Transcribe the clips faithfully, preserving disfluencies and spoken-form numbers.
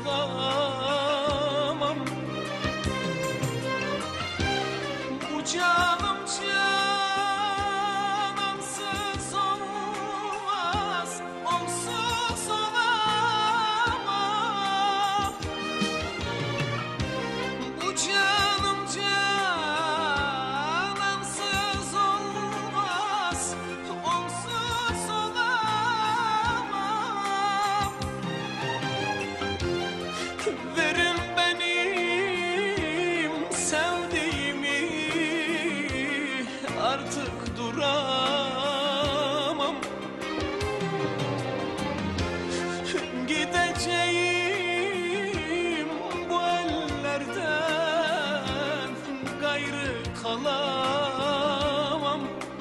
olamam. Bu canım canansız olmaz, onsuz olamam. Bu canım canansız olmaz, onsuz olamam. Verin benim sevdiğimi, artık duramam. Gideceğim bu ellerden, gayrı kalamam.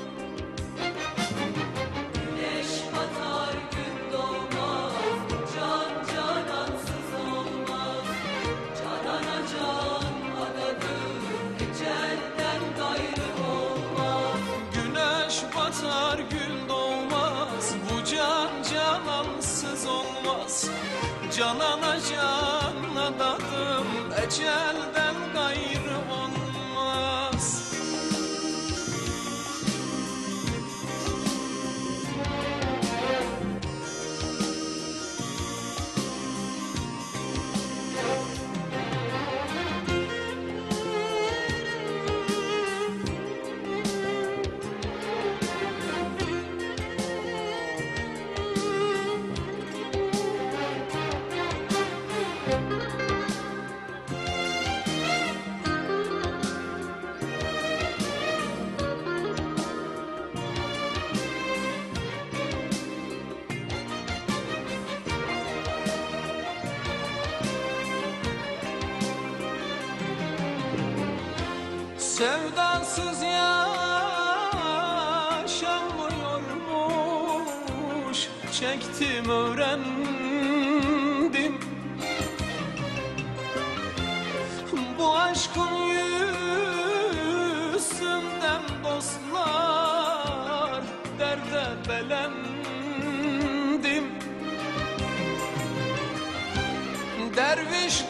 Güneş batar gün doğmaz, can canansız olmaz. Canana can adadır, ecelden gayrı olmaz. Güneş batar gün doğmaz, bu can canansız olmaz. Canana can adadım, ecelden gayrı olmaz. Sevdasız yaşanmıyormuş, çektim öğrendim. Bu aşkın yüzünden dostlar, derde belendim. Derviş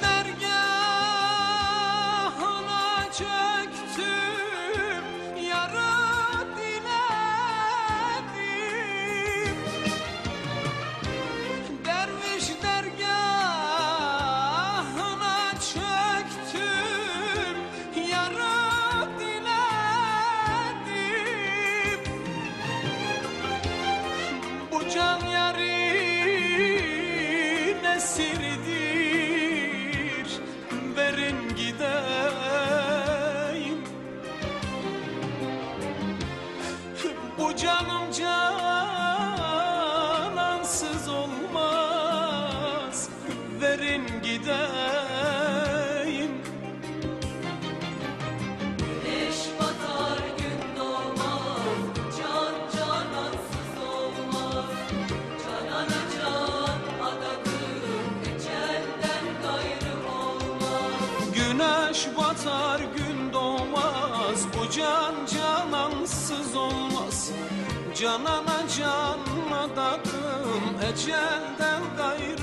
dergahına çöktüm, yara diledim. Derviş dergahına çöktüm, yara diledim. Bu can yarın esiridir, verin gideyim. Bu canım canansız olmaz, verin gideyim. Güneş batar gün doğmaz, can canansız olmaz. Canana can adadır, ecelden gayrı olmaz. Güneş batar gün doğmaz, bu can canansız olmaz. Canana can adadım, ecelden gayrı